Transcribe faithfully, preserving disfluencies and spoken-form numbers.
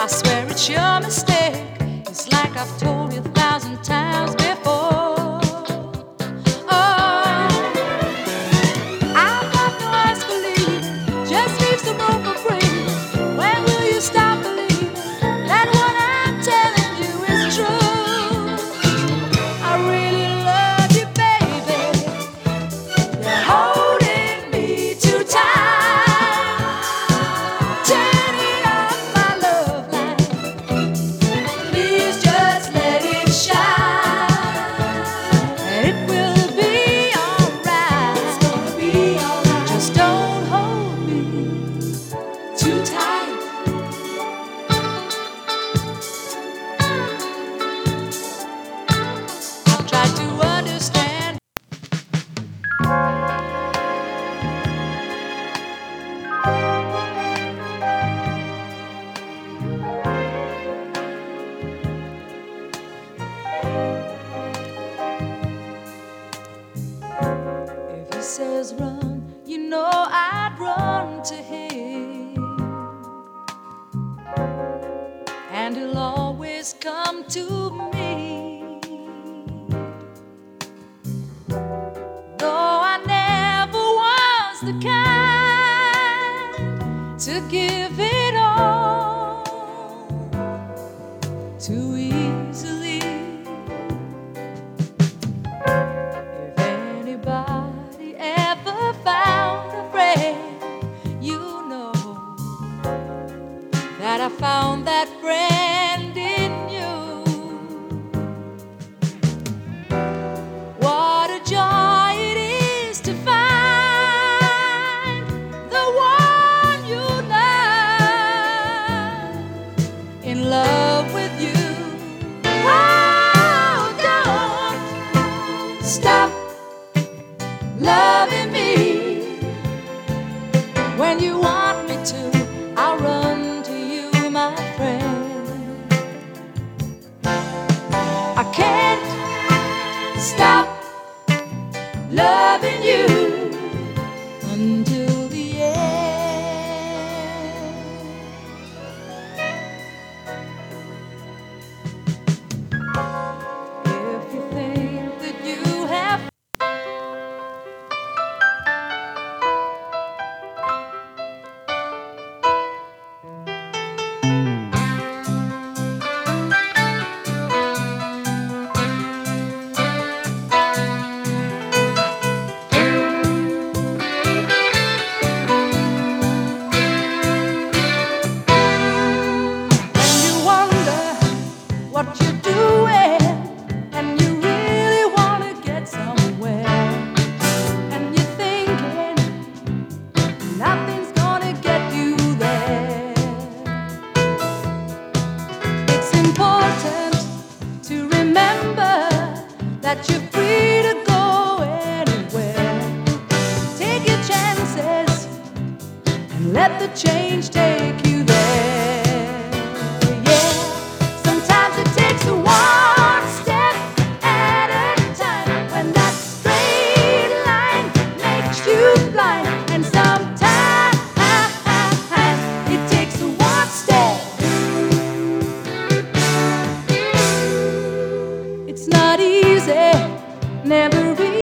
I swear it's your mistake. It's like I've told you a thousand times before. Oh, I've got no eyes for leaving, just leaves the room for breathing. When will you stop believing that what I'm telling you is true? I really love you, baby. You're holding me too tight, turning up my love light. Please just let it shine, and it will be alright. It's gonna be alright. Just don't hold me too tight. I've tried to understand. If he says run, you know I'd run to him, and he'll always come to me. Though I never was the kind to give it all too easily. If anybody ever found a friend, you know that I found that friend in you. What a joy it is to find the one you love in love with you. Oh, don't stop loving me. When you want me to, I'll run to you, my friend. I can't stop loving you until the end. If you think that you have what you're doing, and you really want to get somewhere, and you're thinking nothing's gonna get you there. It's important to remember that you're free to go anywhere. Take your chances and let the change take you there. It's not easy, never